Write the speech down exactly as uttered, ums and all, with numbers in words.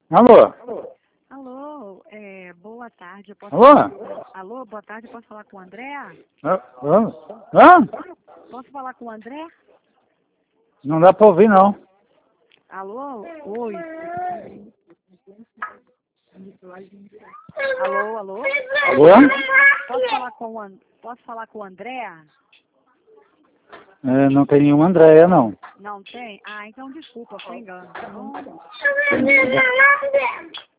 Alô? Alô, é, boa tarde, eu posso Alô? falar com... Alô, boa tarde, eu posso falar com o André? Hã? Hã? Hã? Posso falar com o André? Não dá pra ouvir, não. Alô? Oi. Alô, alô? Alô? Posso falar com o, An... Posso falar com o André? É, não tem nenhuma Andréia, não. Não tem? Ah, então desculpa, foi engano.